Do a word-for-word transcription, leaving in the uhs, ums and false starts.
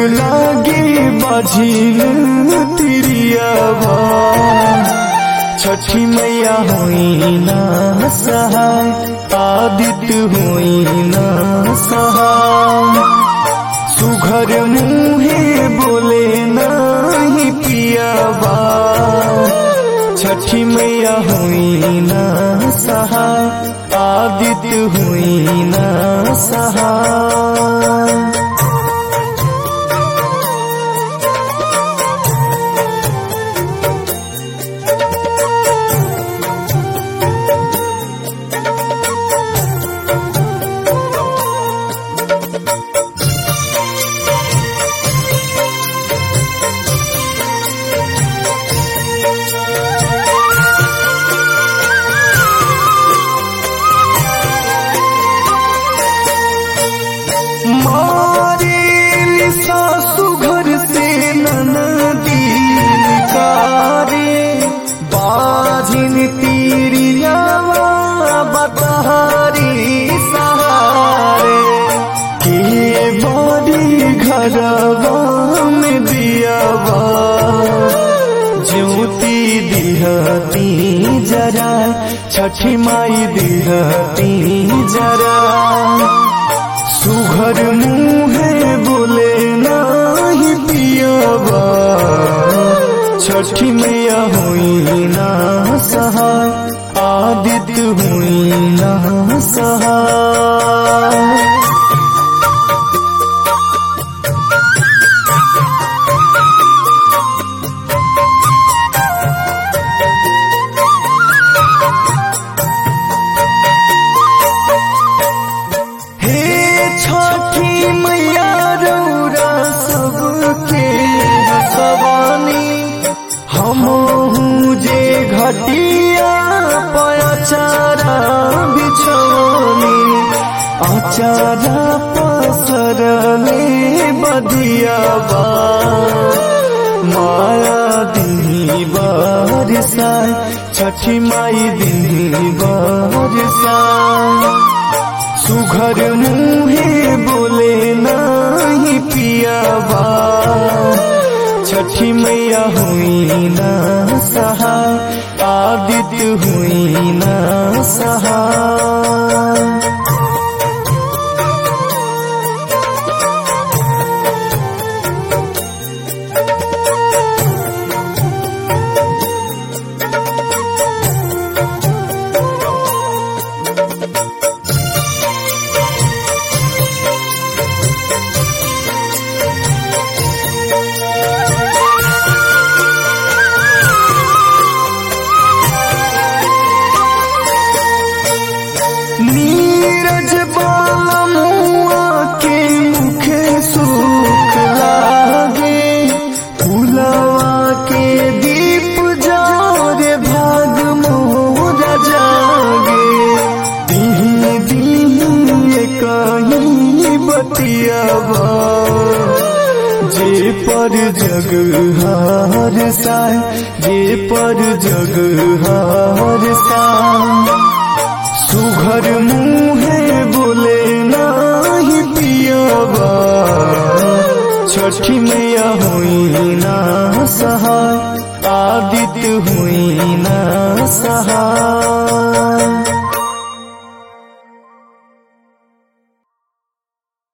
लागे बाझिल तिरियावा छठी मैया होई ना सहाय आदित्य होई ना सहाय सुघर मुहे बोले नहीं पियावा छठी मैया होई ना सहाय आदित्य होई ना सहाय। सासु घर से ननदी कारे बाझिन तीरियावा बतारी सहारे के बड़ी घरवा में दियावा ज्योति दिहती जरा छठी माई दिहती जरा सुघर मुहे बोले नहीं पियावा छठी मैया हुई ना सहाय आदित्य हुई ना सहाय। छठी मैया रौरा सबके हसवानी हमहू जे घटिया पचारा बिछौनी आचारा पसरले बदियावा माया दिनी बरसाय छठी माई दिनी बरसाय सुघर मुहे बोले नहीं पियावा छठी मैया हुई ना सहाय आदित्य हुई ना सहाय। नीरज बामुआ के मुखे सुख लागे फुलवा के दीप जारे भाग मोरा जागे दिही दिही कहीं बतियावा जे पर जग हार साय जे पर जग हार साय सुघर मुहे बोले नहीं पियावा छठी मैया हुई ना सहाय आदित्य हुई ना सहाय।